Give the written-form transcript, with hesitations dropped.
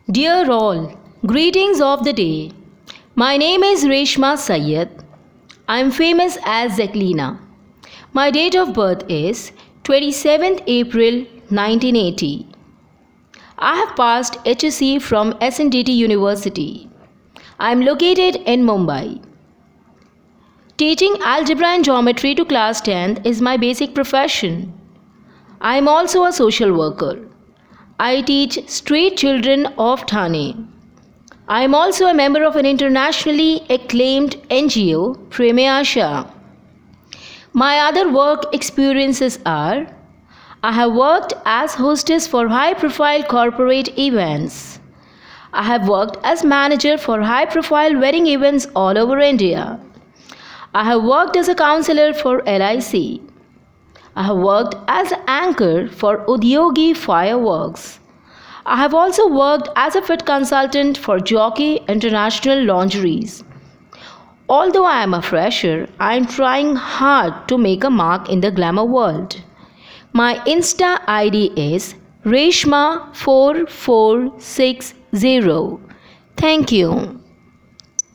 Dear all, greetings of the day. My name is Reshma Syed. I am famous as Zeklina. My date of birth is 27th April 1980. I have passed HSC from SNDT University. I am located in Mumbai. Teaching algebra and geometry to class 10th is my basic profession. I am also a social worker. I teach street children of Thane. I am also a member of an internationally acclaimed NGO, Preme Asha. My other work experiences are: I have worked as hostess for high-profile corporate events. I have worked as manager for high-profile wedding events all over India. I have worked as a counselor for LIC. I have worked as an anchor for Udyogi Fireworks. I have also worked as a fit consultant for Jockey International Lingeries. Although I am a fresher, I am trying hard to make a mark in the glamour world. My Insta ID is Reshma4460. Thank you.